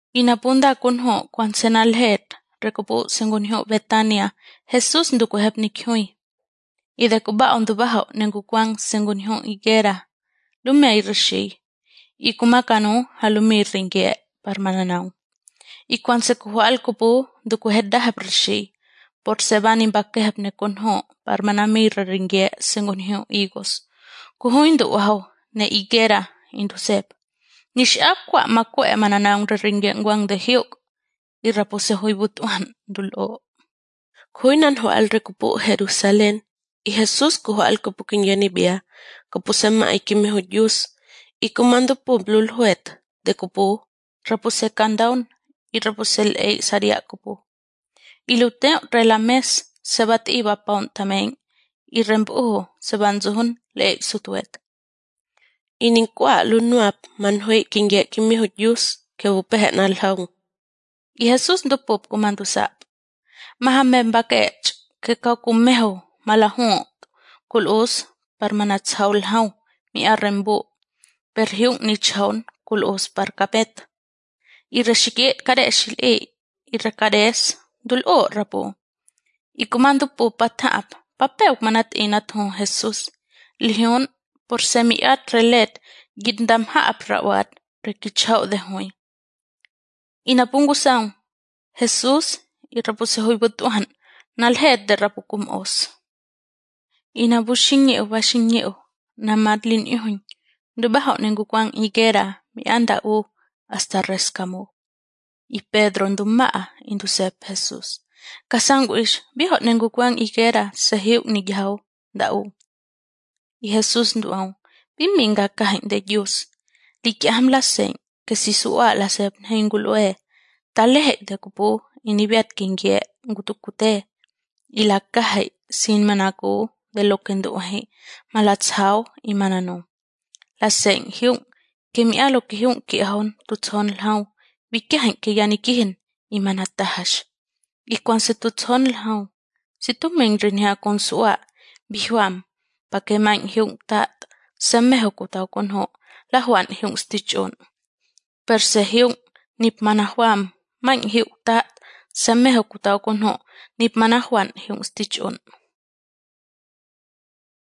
Inapunda kunjo kwan senaljet rekupu sengunjo Betania Jesús ndukuhep nikhui. Idekuba ondubajo nengukwang sengunjo higuera. Lumei rishi. Ikumakanu halumi ringie parmananau. Ikwan sekuhual kupu dukuhedahep rishi. Por seban imbakehep nekunjo parmanami ringie sengunjo igos. Kuhuindu waho ne higuera indusep. Nish'ab kwa makwe mananaung ringie ngwang de hiuk. Irapuse huibutuan dul'o. Kuinan hual rekupu Jerusalén. Y Jesús kuhual kupu kinyanibia. Kupu sema ikime hujus. Y kumando pu blul huet. De kupu. Rapuse kandaun. Y rapuse l'ei saria kupu. Y luteo relames. Sebat iba paun tameng. Y rembuho sebanzuhun l'ei sutuet. Y ninkwa lunuap manhui kinye kimi hujus. Que bupehet nalhaung. Y Jesús ndupup kumando sap. Mahamembakech. Que kaukumeho malahut. Kulus parmanatsaul hau. Mi arrembu. Perhiung ni chaun kulus parkapet. Y reshikiet kadesh l'ei. Y rekades dul'o rapu. Y kumando pu patap. Papeuk manat inat hon Jesús. Lihion por semiat relet. Gindam haap rawat. Rekichau de hui. Inapungusaung. Jesús y rapuse huibutuan. Nalhet de rapukum os. Inabushingiu bashingiu. Namadlin ihun. Dubaho nengukwang higuera mi anda hasta rescamu. Y Pedro ndumaa indusep Jesús. Kasanguish biho nengukwang higuera sehiu nigihau da'u. Y Jesús nduau. Biminga kahin de Dios. Likiaham laseng que si sua lasep hengulue. Talehek de kupu inibiat kingie ngutukute. Y la kahe sin manaku de lo que nduahi malatsau y mananu. La seng hiung que mi alo que hiung ki ahon tutson lhau bikahin que yanikihin y manatahash. Y cuan se tutson lhau si tu mengrinya con sua bihuam pa que man hiung tat semeho kutau konho la huan hiung stichon. Per se hiung nip manahuam man hiung tat semeho kutau konho nip manahuan hiung stichon.